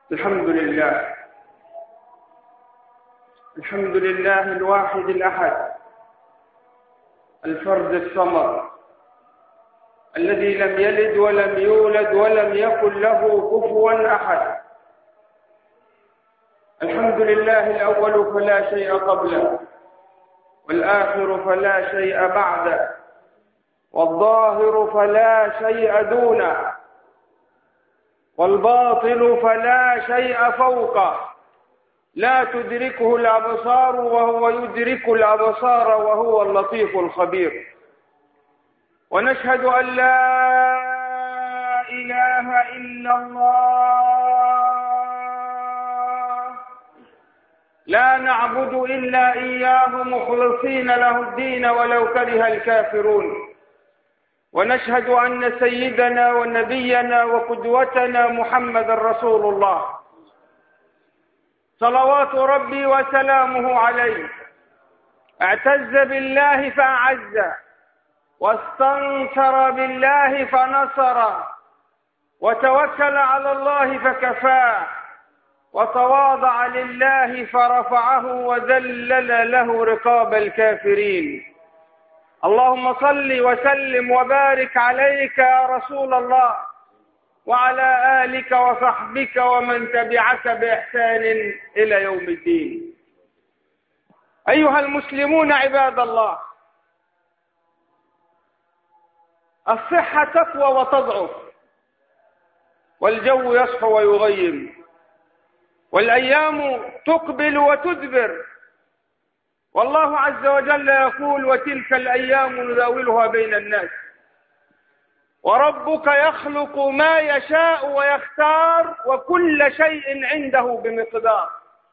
الحمد لله. الحمد لله الواحد الأحد الفرد الصمد الذي لم يلد ولم يولد ولم يكن له كفوا أحد. الحمد لله الأول فلا شيء قبله، والآخر فلا شيء بعده، والظاهر فلا شيء دونه، والباطل فلا شيء فوقه، لا تدركه الأبصار وهو يدرك الأبصار وهو اللطيف الخبير. ونشهد أن لا إله إلا الله، لا نعبد إلا إياه مخلصين له الدين ولو كره الكافرون. ونشهد أن سيدنا ونبينا وقدوتنا محمد رسول الله، صلوات ربي وسلامه عليه. اعتز بالله فأعزه، واستنصر بالله فنصره، وتوكل على الله فكفاه، وتواضع لله فرفعه، وذلل له رقاب الكافرين. اللهم صل وسلم وبارك عليك يا رسول الله، وعلى آلك وصحبك ومن تبعك بإحسان إلى يوم الدين. أيها المسلمون عباد الله، الصحة تقوى وتضعف، والجو يصحو ويغيم، والأيام تقبل وتدبر، والله عز وجل يقول: وتلك الأيام نداولها بين الناس، وربك يخلق ما يشاء ويختار، وكل شيء عنده بمقدار.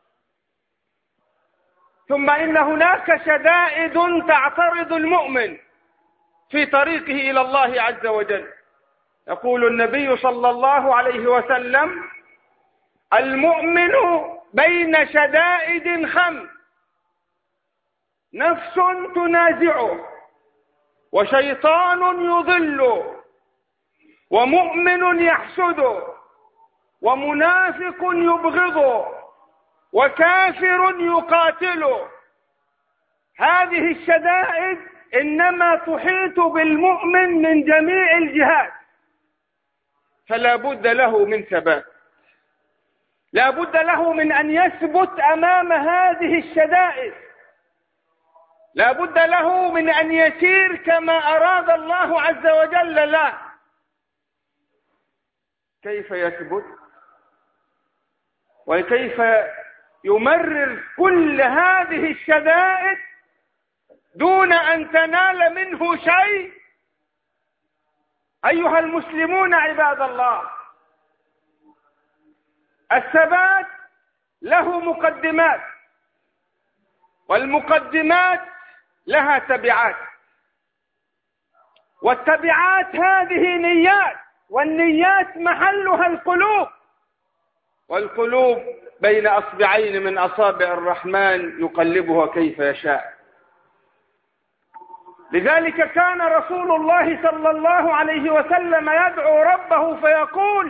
ثم إن هناك شدائد تعترض المؤمن في طريقه إلى الله عز وجل. يقول النبي صلى الله عليه وسلم: المؤمن بين شدائد خمس: نفس تنازعه، وشيطان يضله، ومؤمن يحسده، ومنافق يبغضه، وكافر يقاتله. هذه الشدائد إنما تحيط بالمؤمن من جميع الجهات، فلا بد له من ثبات، لا بد له من أن يثبت أمام هذه الشدائد، لا بد له من أن يسير كما أراد الله عز وجل له. كيف يثبت؟ وكيف يمرر كل هذه الشدائد دون أن تنال منه شيء؟ أيها المسلمون عباد الله، الثبات له مقدمات، والمقدمات لها تبعات، والتبعات هذه نيات، والنيات محلها القلوب، والقلوب بين أصبعين من أصابع الرحمن يقلبها كيف يشاء. لذلك كان رسول الله صلى الله عليه وسلم يدعو ربه فيقول: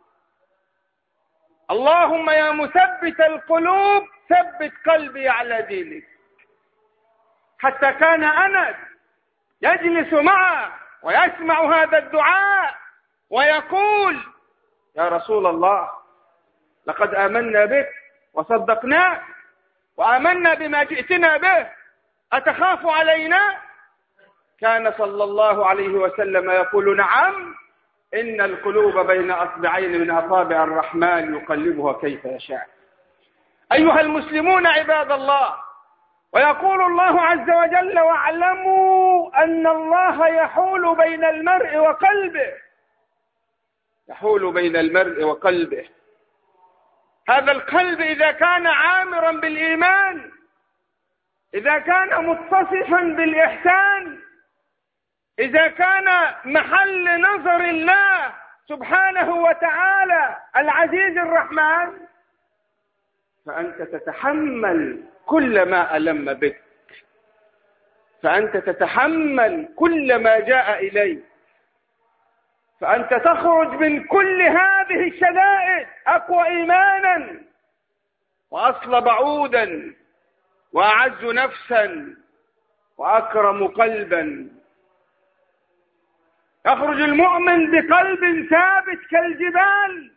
اللهم يا مثبت القلوب ثبت قلبي على دينك. حتى كان أنس يجلس معه ويسمع هذا الدعاء ويقول: يا رسول الله، لقد آمنا بك وصدقناك وآمنا بما جئتنا به، أتخاف علينا؟ كان صلى الله عليه وسلم يقول: نعم، إن القلوب بين أصبعين من أصابع الرحمن يقلبها كيف يشاء. أيها المسلمون عباد الله، ويقول الله عز وجل: واعلموا أن الله يحول بين المرء وقلبه، يحول بين المرء وقلبه. هذا القلب إذا كان عامرا بالإيمان، إذا كان متصفا بالإحسان، إذا كان محل نظر الله سبحانه وتعالى العزيز الرحمن، فأنت تتحمل كل ما ألم بك، فأنت تتحمل كل ما جاء إليك، فأنت تخرج من كل هذه الشدائد أقوى إيمانا وأصلب عودا وأعز نفسا وأكرم قلبا. يخرج المؤمن بقلب ثابت كالجبال،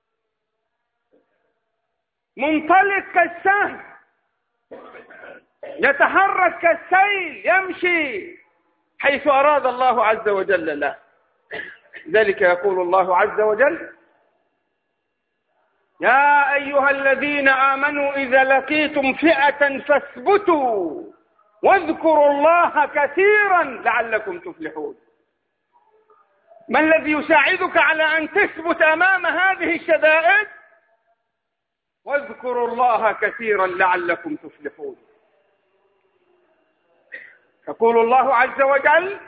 منطلق كالسهم، يتحرك كالسيل، يمشي حيث أراد الله عز وجل له. ذلك يقول الله عز وجل: يا أيها الذين آمنوا إذا لقيتم فئة فاثبتوا واذكروا الله كثيرا لعلكم تفلحون. ما الذي يساعدك على أن تثبت أمام هذه الشدائد؟ واذكروا الله كثيرا لعلكم تفلحون. يقول الله عز وجل: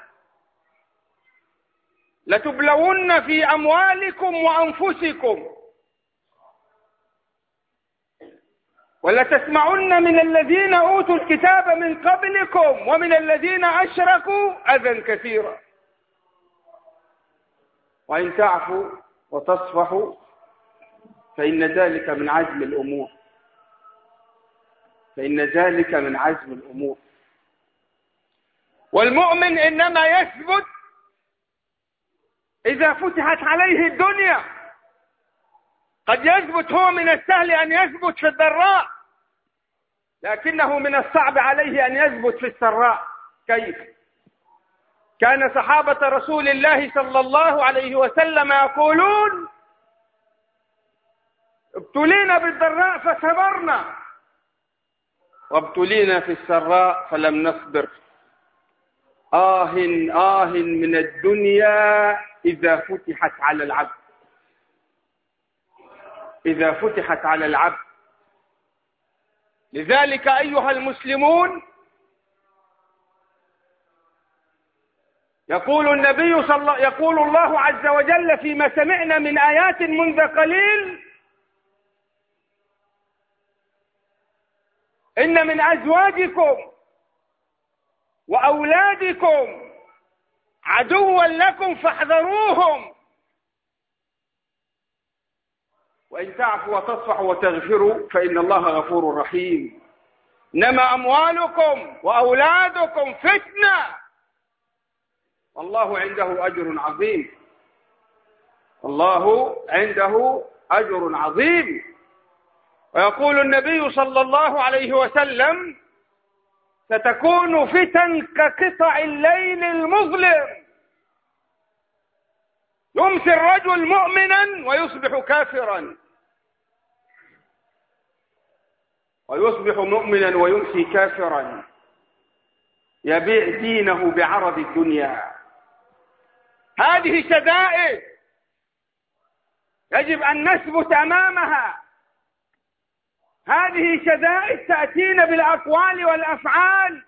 لتبلون في أموالكم وأنفسكم ولتسمعن من الذين أوتوا الكتاب من قبلكم ومن الذين أشركوا أذى كثيرا وإن تعفوا وتصفحوا فإن ذلك من عزم الأمور. فإن ذلك من عزم الأمور. والمؤمن إنما يثبت إذا فتحت عليه الدنيا. قد يثبت، هو من السهل أن يثبت في الضراء، لكنه من الصعب عليه أن يثبت في السراء. كيف؟ كان صحابة رسول الله صلى الله عليه وسلم يقولون: ابتلينا بالضراء فصبرنا وابتلينا في السراء فلم نصبر. آه آه من الدنيا إذا فتحت على العبد. إذا فتحت على العبد. لذلك أيها المسلمون، يقول الله عز وجل فيما سمعنا من آيات منذ قليل: إن من أزواجكم وأولادكم عدوا لكم فاحذروهم وإن تعفوا وتصفحوا وتغفروا فإن الله غفور رحيم. إنما أموالكم وأولادكم فتنة والله عنده أجر عظيم. الله عنده أجر عظيم. ويقول النبي صلى الله عليه وسلم: ستكون فتن كقطع الليل المظلم، يمسي الرجل مؤمنا ويصبح كافرا، ويصبح مؤمنا ويمسي كافرا، يبيع دينه بعرض الدنيا. هذه شدائد يجب أن نثبت أمامها. هذه شدائد تأتينا بالأقوال والأفعال.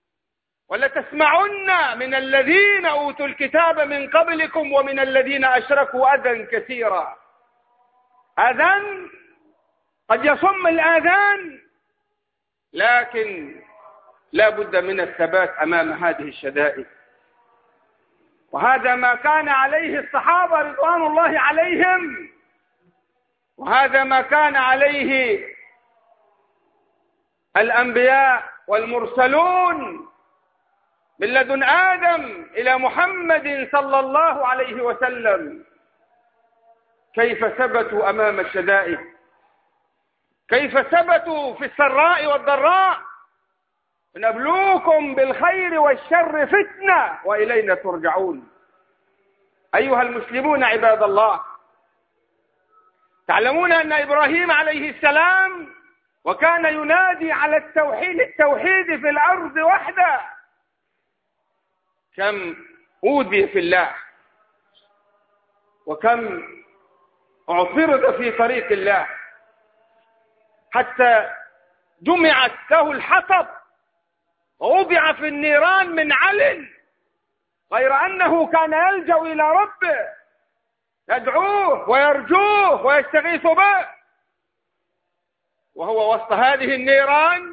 ولتسمعن من الذين أوتوا الكتاب من قبلكم ومن الذين أشركوا أذى كثيرا. أذى قد يصم الآذان، لكن لا بد من الثبات أمام هذه الشدائد. وهذا ما كان عليه الصحابة رضوان الله عليهم، وهذا ما كان عليه الأنبياء والمرسلون من لدن آدم إلى محمد صلى الله عليه وسلم. كيف ثبتوا أمام الشدائد، كيف ثبتوا في السراء والضراء. نبلوكم بالخير والشر فتنة وإلينا ترجعون. أيها المسلمون عباد الله، تعلمون أن إبراهيم عليه السلام وكان ينادي على التوحيد في الأرض وحده، كم أوذي في الله وكم اعترض في طريق الله، حتى جمعت له الحطب ووضع في النيران من علل، غير أنه كان يلجأ إلى ربه يدعوه ويرجوه ويستغيث به، وهو وسط هذه النيران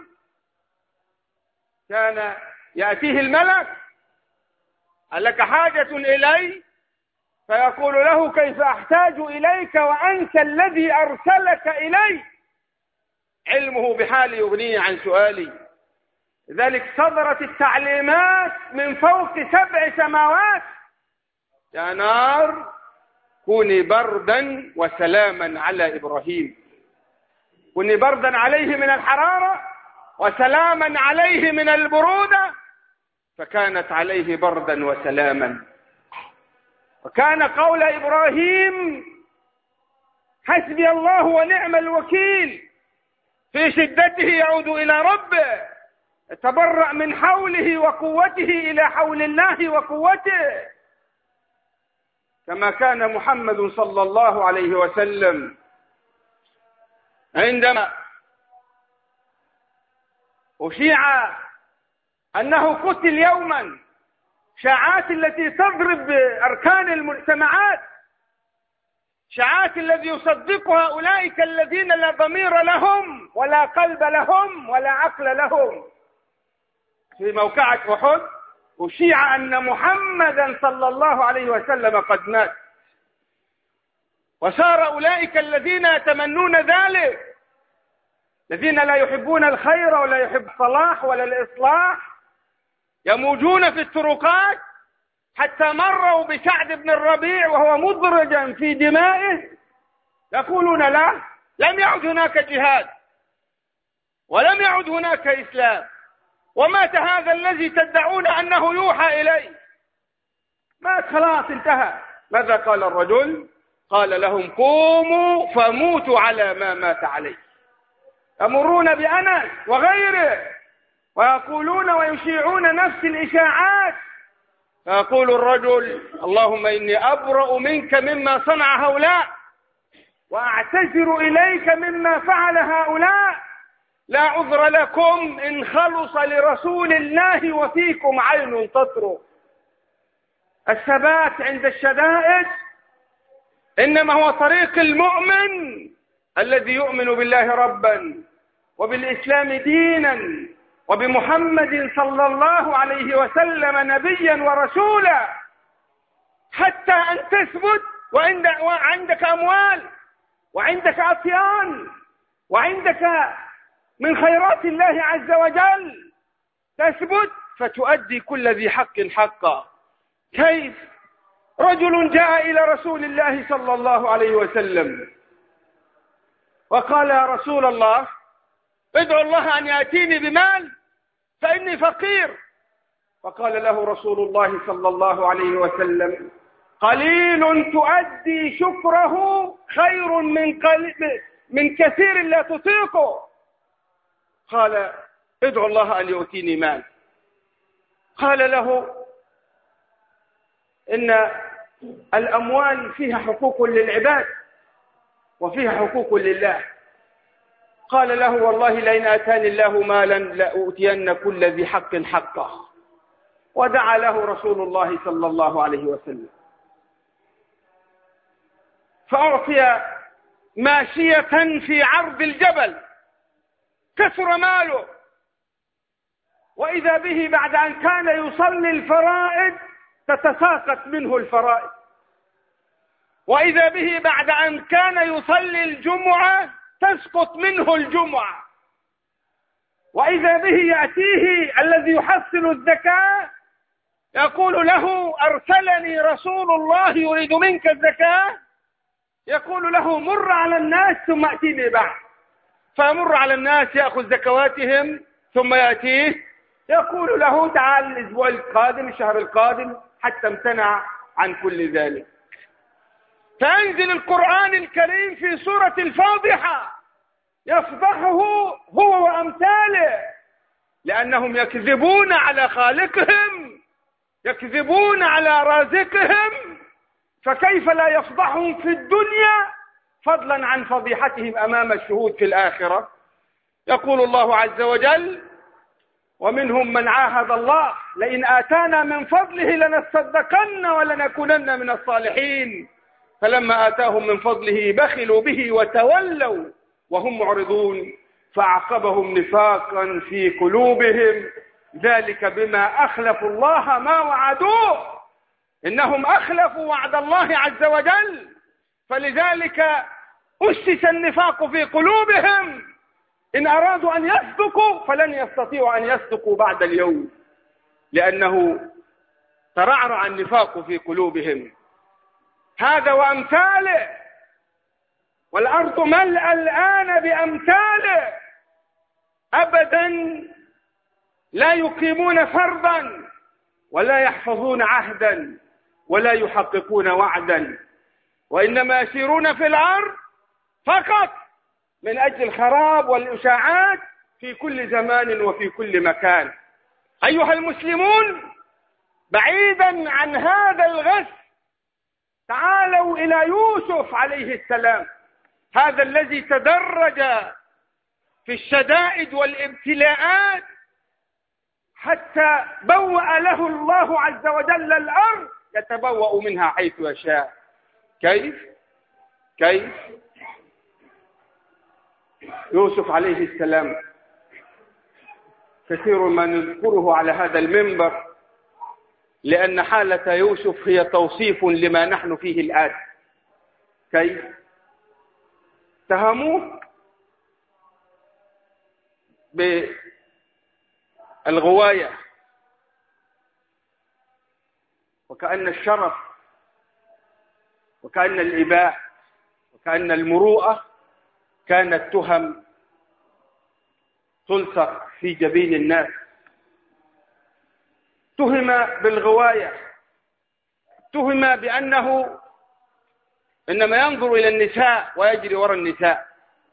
كان يأتيه الملك: هل لك حاجة إلي؟ فيقول له كيف أحتاج إليك وأنت الذي أرسلك إلي؟ علمه بحالي يغنيه عن سؤالي. لذلك صدرت التعليمات من فوق 7 سماوات: يا نار كوني بردا وسلاما على إبراهيم، كوني بردا عليه من الحرارة وسلاما عليه من البرودة، فكانت عليه بردا وسلاما. وكان قول إبراهيم حسبي الله ونعم الوكيل، في شدته يعود إلى ربه، يتبرأ من حوله وقوته إلى حول الله وقوته، كما كان محمد صلى الله عليه وسلم عندما أشيع أنه قتل يوما، شاعات التي تضرب بأركان المجتمعات، شاعات الذي يصدقها أولئك الذين لا ضمير لهم ولا قلب لهم ولا عقل لهم. في موقعة أحد أشيع أن محمدا صلى الله عليه وسلم قد مات، وصار أولئك الذين يتمنون ذلك، الذين لا يحبون الخير ولا يحب الصلاح ولا الإصلاح، يموجون في الطرقات حتى مروا بسعد بن الربيع وهو مدرجا في دمائه، يقولون له لم يعد هناك جهاد ولم يعد هناك إسلام، ومات هذا الذي تدعون أنه يوحى إليه، مات خلاص انتهى. ماذا قال الرجل؟ قال لهم قوموا فموتوا على ما مات عليه. يمرون بأنس وغيره ويقولون ويشيعون نفس الإشاعات، فيقول الرجل اللهم إني أبرأ منك مما صنع هؤلاء وأعتذر إليك مما فعل هؤلاء، لا عذر لكم إن خلص لرسول الله وفيكم عين تطرق. الثبات عند الشدائد إنما هو طريق المؤمن الذي يؤمن بالله ربا وبالإسلام دينا وبمحمد صلى الله عليه وسلم نبيا ورسولا، حتى أن تثبت وعندك أموال وعندك أطيان وعندك من خيرات الله عز وجل، تثبت فتؤدي كل ذي حق حقا. كيف؟ رجل جاء إلى رسول الله صلى الله عليه وسلم وقال يا رسول الله ادعو الله أن يأتيني بمال فإني فقير. فقال له رسول الله صلى الله عليه وسلم قليل تؤدي شكره خير من كثير لا تطيقه. قال ادعو الله أن يؤتيني مال. قال له إن الأموال فيها حقوق للعباد وفيها حقوق لله. قال له والله لئن آتاني الله مالا لأؤتين كل ذي حق حقه. ودعا له رسول الله صلى الله عليه وسلم فأعطي ماشية في عرض الجبل، كثر ماله، وإذا به بعد أن كان يصلي الفرائض تتساقط منه الفرائض، وإذا به بعد أن كان يصلي الجمعة تسقط منه الجمعة، وإذا به يأتيه الذي يحصل الزكاة يقول له أرسلني رسول الله يريد منك الزكاة، يقول له مر على الناس ثم أتيني بعد، فيمر على الناس يأخذ زكواتهم ثم يأتيه يقول له تعال الأسبوع القادم الشهر القادم، حتى امتنع عن كل ذلك. فأنزل القرآن الكريم في سورة الفاضحة يفضحه هو وأمثاله، لأنهم يكذبون على خالقهم، يكذبون على رازقهم، فكيف لا يفضحهم في الدنيا فضلا عن فضيحتهم أمام الشهود في الآخرة. يقول الله عز وجل ومنهم من عاهد الله لئن آتانا من فضله لنصدقن ولنكونن من الصالحين، فلما آتاهم من فضله بخلوا به وتولوا وهم معرضون فأعقبهم نفاقا في قلوبهم ذلك بما أخلفوا الله ما وعدوه إنهم أخلفوا وعد الله عز وجل، فلذلك أسس النفاق في قلوبهم. إن أرادوا أن يصدقوا فلن يستطيعوا أن يصدقوا بعد اليوم، لأنه ترعرع النفاق في قلوبهم. هذا وأمثاله، والأرض ملأ الآن بأمثاله. أبدا لا يقيمون فرضا ولا يحفظون عهدا ولا يحققون وعدا، وإنما يسيرون في الأرض فقط من أجل الخراب والإشاعات في كل زمان وفي كل مكان. أيها المسلمون، بعيدا عن هذا الغش، تعالوا إلى يوسف عليه السلام، هذا الذي تدرج في الشدائد والابتلاءات حتى بوأ له الله عز وجل الأرض يتبوأ منها حيث يشاء. كيف يوسف عليه السلام كثير ما نذكره على هذا المنبر، لأن حالة يوسف هي توصيف لما نحن فيه الآن. كيف اتهموه بالغواية، وكأن الشرف وكأن الإباء وكأن المروءة كانت تهم تلصق في جبين الناس. تهم بالغواية، تهم بأنه إنما ينظر إلى النساء ويجري وراء النساء.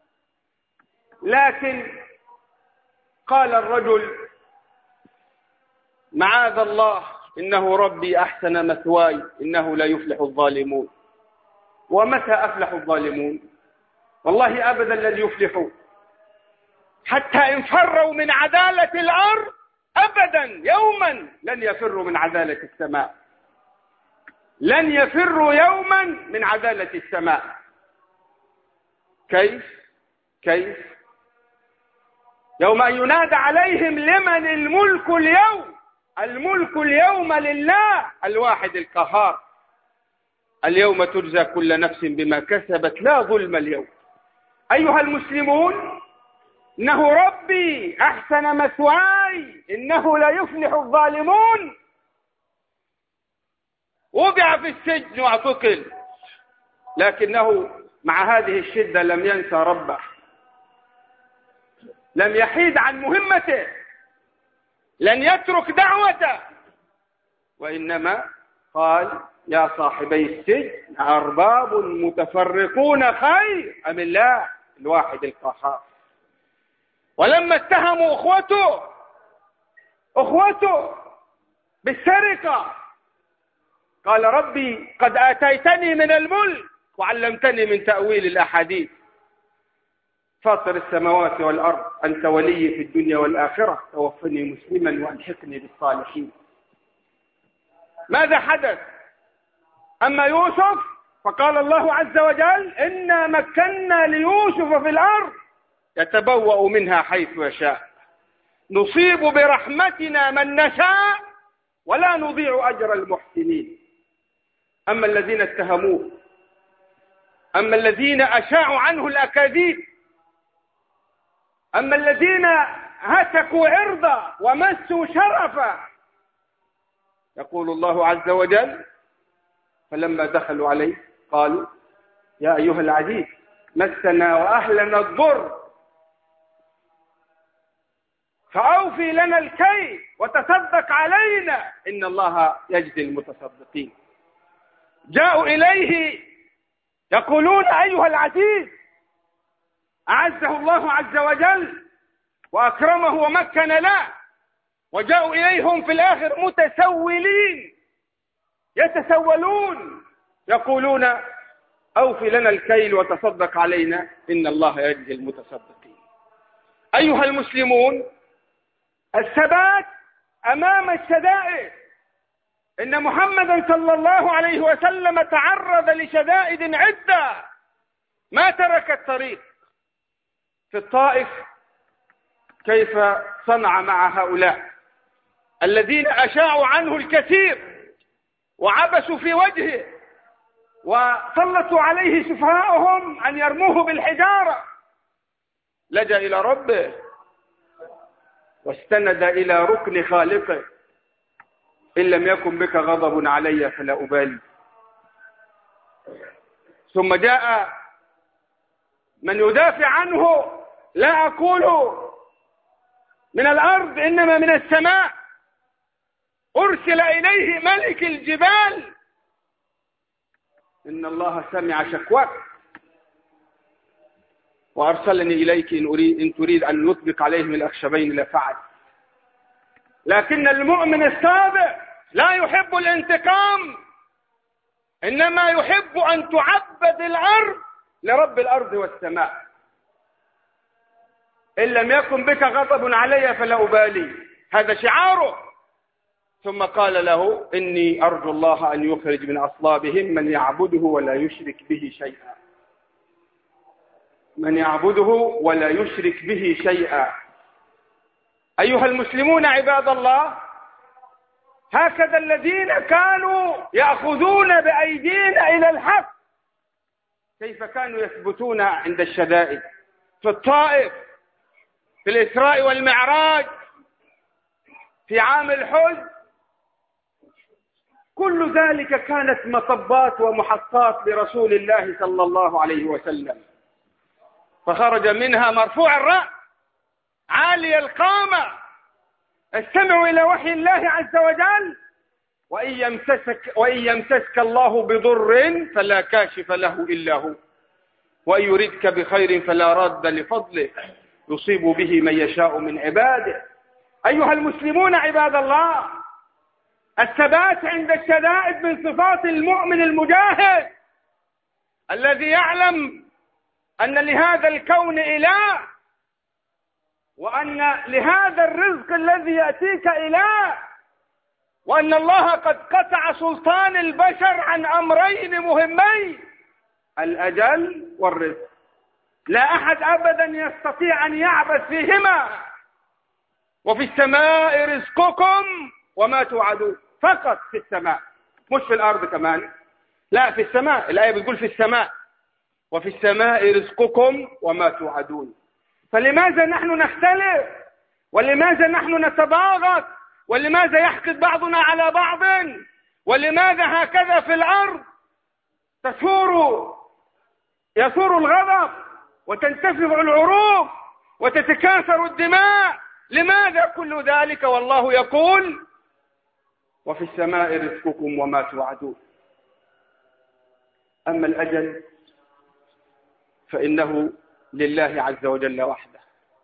لكن قال الرجل: معاذ الله، إنه ربي أحسن مثواي إنه لا يفلح الظالمون. ومتى أفلح الظالمون؟ والله أبدا لن يفلحوا، حتى إن فروا من عدالة الأرض أبدا يوما لن يفروا من عدالة السماء، لن يفروا يوما من عدالة السماء. كيف يوم أن ينادى عليهم: لمن الملك اليوم؟ الملك اليوم لله الواحد القهار. اليوم تجزى كل نفس بما كسبت لا ظلم اليوم. أيها المسلمون، إنه ربي أحسن مثواي إنه لا يفلح الظالمون. وضع في السجن واعتقل، لكنه مع هذه الشدة لم ينسى ربه، لم يحيد عن مهمته، لن يترك دعوته، وإنما قال: يا صاحبي السجن أرباب متفرقون خير أم الله الواحد القهار. ولما اتهموا أخوته بالسرقة قال: ربي قد آتيتني من الملك وعلمتني من تأويل الأحاديث، فاطر السماوات والأرض، أنت ولي في الدنيا والآخرة، توفني مسلما وألحقني بالصالحين. ماذا حدث؟ أما يوسف فقال الله عز وجل: إنا مكنا ليوسف في الأرض يتبوأ منها حيث يشاء، نصيب برحمتنا من نشاء ولا نضيع أجر المحسنين. أما الذين اتهموه، أما الذين أشاعوا عنه الأكاذيب، أما الذين هتكوا عرضا ومسوا شرفا، يقول الله عز وجل: فلما دخلوا عليه قالوا: يا أيها العزيز مسنا وأهلنا الضر فأوفي لنا الكيل وتصدق علينا إن الله يجزي المتصدقين. جاءوا إليه يقولون: أيها العزيز، أعزه الله عز وجل وأكرمه ومكن له، وجاءوا إليهم في الآخر متسولين يتسولون يقولون: أوفي لنا الكيل وتصدق علينا إن الله يجزي المتصدقين. أيها المسلمون، الثبات أمام الشدائد. إن محمدا صلى الله عليه وسلم تعرض لشدائد عدة ما ترك الطريق. في الطائف كيف صنع مع هؤلاء الذين أشاعوا عنه الكثير، وعبسوا في وجهه وسلطوا عليه سفهاءهم أن يرموه بالحجارة، لجأ إلى ربه واستند إلى ركن خالقه: إن لم يكن بك غضب علي فلا أبالي. ثم جاء من يدافع عنه: لا أقول من الأرض إنما من السماء، أرسل إليه ملك الجبال، إن الله سمع شكواك وأرسلني إليك إن تريد أن يطبق عليهم الأخشبين لفعل. لكن المؤمن الصادق لا يحب الانتقام، إنما يحب أن تعبد الأرض لرب الأرض والسماء. إن لم يكن بك غضب علي فلا أبالي، هذا شعاره. ثم قال له: إني أرجو الله أن يخرج من أصلابهم من يعبده ولا يشرك به شيئا. من يعبده ولا يشرك به شيئا. أيها المسلمون عباد الله، هكذا الذين كانوا يأخذون بأيدينا إلى الحق كيف كانوا يثبتون عند الشدائد، في الطائف، في الإسراء والمعراج، في عام الحزن. كل ذلك كانت مطبات ومحطات لرسول الله صلى الله عليه وسلم، فخرج منها مرفوع الرأس عالي القامة. استمعوا إلى وحي الله عز وجل: وإن يمسسك الله بضر فلا كاشف له إلا هو، وإن يردك بخير فلا راد لفضله، يصيب به من يشاء من عباده. أيها المسلمون عباد الله، الثبات عند الشدائد من صفات المؤمن المجاهد الذي يعلم أن لهذا الكون إله، وأن لهذا الرزق الذي يأتيك إله، وأن الله قد قطع سلطان البشر عن أمرين مهمين: الأجل والرزق. لا أحد أبدا يستطيع أن يعبث فيهما. وفي السماء رزقكم وما توعدون. فقط في السماء، مش في الأرض كمان، لا في السماء. الآية بتقول في السماء: وفي السماء رزقكم وما توعدون. فلماذا نحن نختلف؟ ولماذا نحن نتباغض؟ ولماذا يحقد بعضنا على بعض؟ ولماذا هكذا في الأرض يثور الغضب وتنتفض العروق وتتكاثر الدماء؟ لماذا كل ذلك والله يقول: وفي السماء رزقكم وما توعدون؟ أما الأجل فإنه لله عز وجل وحده،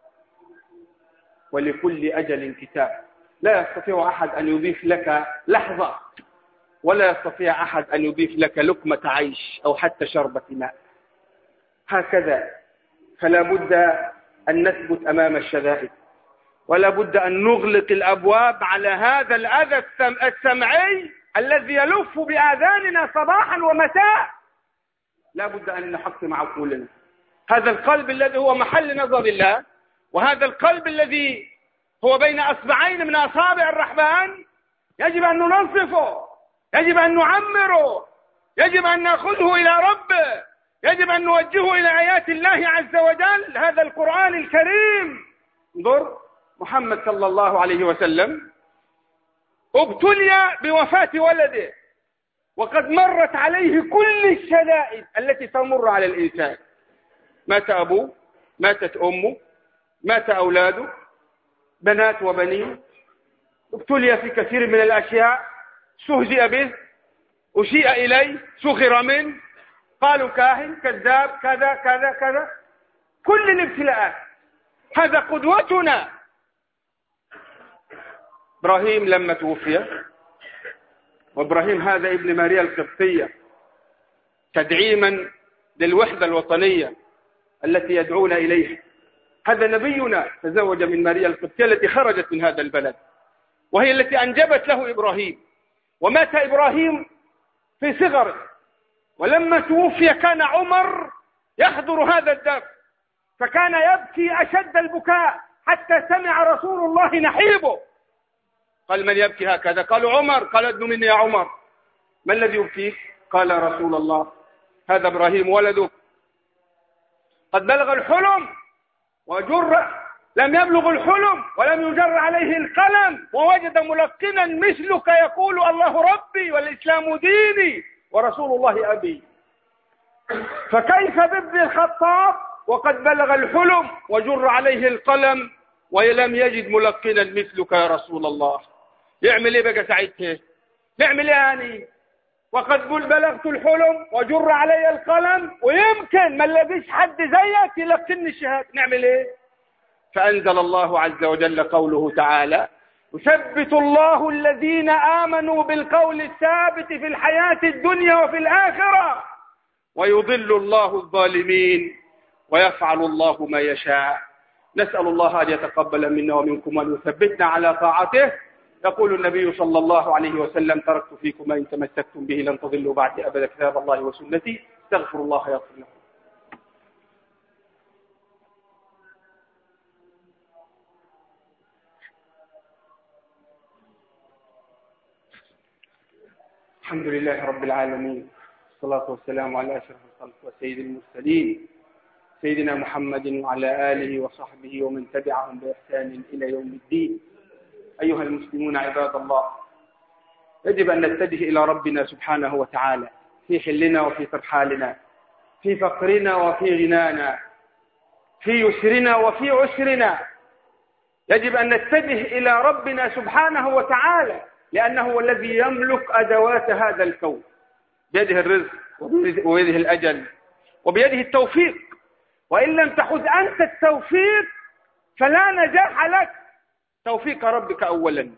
ولكل أجل كتاب. لا يستطيع أحد أن يضيف لك لحظة، ولا يستطيع أحد أن يضيف لك لقمة عيش أو حتى شربة ماء. هكذا. فلا بد أن نثبت أمام الشدائد، ولا بد أن نغلق الأبواب على هذا الأذى السمعي الذي يلف بآذاننا صباحا ومساء. لا بد أن نحطم عقولنا. هذا القلب الذي هو محل نظر الله، وهذا القلب الذي هو بين أصبعين من أصابع الرحمن، يجب أن ننظفه، يجب أن نعمره، يجب أن نأخذه إلى ربه، يجب أن نوجهه إلى آيات الله عز وجل، هذا القرآن الكريم. انظر محمد صلى الله عليه وسلم ابتلي بوفاة ولده، وقد مرت عليه كل الشدائد التي تمر على الإنسان. مات أبوه، ماتت أمه، مات أولاده، بنات وبنين، ابتلي في كثير من الأشياء، استهزئ به، أسيء إليه، سخر منه، قالوا كاهن، كذاب، كذا كذا كذا، كل الابتلاءات. هذا قدوتنا. إبراهيم لما توفي، وإبراهيم هذا ابن ماريا القبطية، تدعيما للوحدة الوطنية التي يدعون إليها. هذا نبينا تزوج من ماريا القبطية التي خرجت من هذا البلد، وهي التي أنجبت له إبراهيم. ومات إبراهيم في صغره، ولما توفي كان عمر يحضر هذا الدفن، فكان يبكي أشد البكاء حتى سمع رسول الله نحيبه. قال: من يبكي هكذا؟ قالوا: عمر. قال: ادنوا مني يا عمر. ما الذي يبكيك؟ قال رسول الله هذا إبراهيم ولدك قد بلغ الحلم لم يبلغ الحلم ولم يجر عليه القلم ووجد ملقنا مثلك يقول الله ربي والإسلام ديني ورسول الله أبي، فكيف بابن الخطاب وقد بلغ الحلم وجر عليه القلم ولم يجد ملقنا مثلك يا رسول الله؟ يعمل ايه بقى ساعتها؟ نعمل ايه يعني؟ وقد بلغت الحلم وجر علي القلم ويمكن ما نلاقيش حد زيك يلقني الشهاده، نعمل ايه؟ فأنزل الله عز وجل قوله تعالى يثبت الله الذين آمنوا بالقول الثابت في الحياة الدنيا وفي الآخرة ويضل الله الظالمين ويفعل الله ما يشاء. نسأل الله أن يتقبل منا ومنكم وأن يثبتنا على طاعته. يقول النبي صلى الله عليه وسلم تركت فيكم ما إن تمسكتم به لن تضلوا بعد أبدا كتاب الله وسنتي. استغفر الله يغفر لكم. الحمد لله رب العالمين والصلاة والسلام على أشرف الخلق وسيد المرسلين سيدنا محمد وعلى آله وصحبه ومن تبعهم بإحسان إلى يوم الدين. أيها المسلمون عباد الله، يجب أن نتجه إلى ربنا سبحانه وتعالى في حلنا وفي ترحالنا، في فقرنا وفي غنانا، في يسرنا وفي عسرنا. يجب أن نتجه إلى ربنا سبحانه وتعالى لأنه هو الذي يملك أدوات هذا الكون، بيده الرزق وبيده الأجل وبيده التوفيق، وإن لم تخذ أنت التوفيق فلا نجاح لك، توفيق ربك أولا.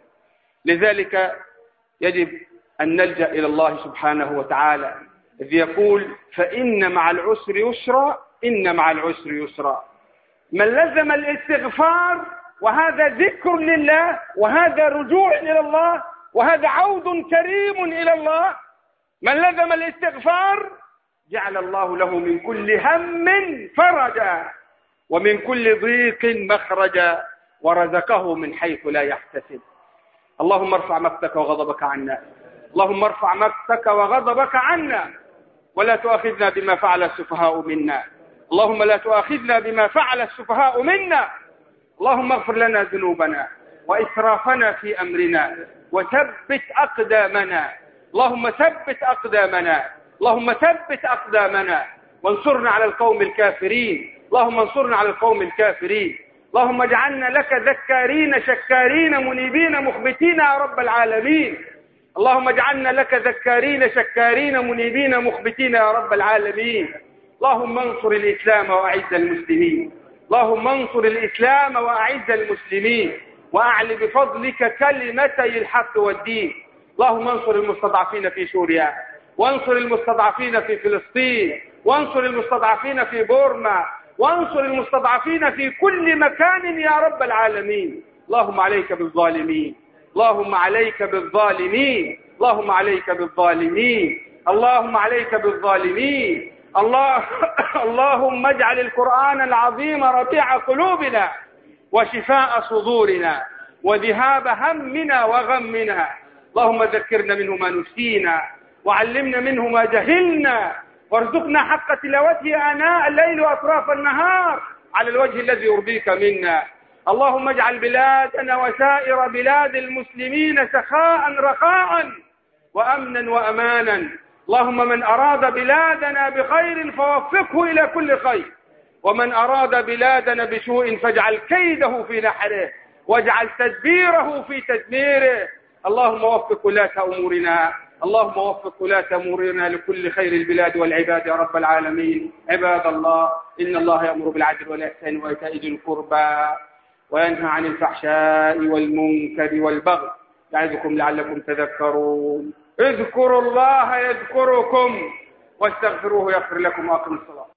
لذلك يجب أن نلجأ إلى الله سبحانه وتعالى إذ يقول فإن مع العسر يسرا إن مع العسر يسرا. من لزم الاستغفار وهذا ذكر لله وهذا رجوع إلى الله وهذا عود كريم إلى الله، من لزم الاستغفار جعل الله له من كل هم فرجا ومن كل ضيق مخرجا ورزقه من حيث لا يحتسب. اللهم ارفع مقتك وغضبك عنا، اللهم ارفع مقتك وغضبك عنا ولا تؤاخذنا بما فعل السفهاء منا، اللهم لا تؤاخذنا بما فعل السفهاء منا. اللهم اغفر لنا ذنوبنا وإسرافنا في أمرنا وثبت أقدامنا، اللهم ثبت أقدامنا، اللهم ثبت أقدامنا وانصرنا على القوم الكافرين، اللهم انصرنا على القوم الكافرين. اللهم اجعلنا لك ذكارين شكارين منيبين مخبتين يا رب العالمين، اللهم اجعلنا لك ذكارين شكارين منيبين مخبتين يا رب العالمين. اللهم انصر الإسلام وأعز المسلمين، اللهم انصر الإسلام وأعز المسلمين وأعل بفضلك كلمتي الحق والدين. اللهم انصر المستضعفين في سوريا وانصر المستضعفين في فلسطين وانصر المستضعفين في بورما وانصر المستضعفين في كل مكان يا رب العالمين. اللهم عليك بالظالمين، اللهم عليك بالظالمين، اللهم عليك بالظالمين، اللهم عليك بالظالمين. اللهم اجعل القرآن العظيم ربيع قلوبنا وشفاء صدورنا وذهاب همنا وغمنا. اللهم ذكرنا منه ما نسينا وعلمنا منه ما جهلنا وارزقنا حق تلاوته آناء الليل وأطراف النهار على الوجه الذي يرضيك منا. اللهم اجعل بلادنا وسائر بلاد المسلمين سخاء رخاء وأمنا وأمانا. اللهم من أراد بلادنا بخير فوفقه إلى كل خير، ومن أراد بلادنا بسوء فاجعل كيده في نحره واجعل تدبيره في تدميره. اللهم وفق ولاة أمورنا، اللهم وفق ولاة أمورنا لكل خير البلاد والعباد يا رب العالمين. عباد الله، إن الله يأمر بالعدل والإحسان وإيتاء ذي القربى وينهى عن الفحشاء والمنكر والبغي يعظكم لعلكم تذكرون. اذكروا الله يذكركم واستغفروه يغفر لكم وأقيموا الصلاة.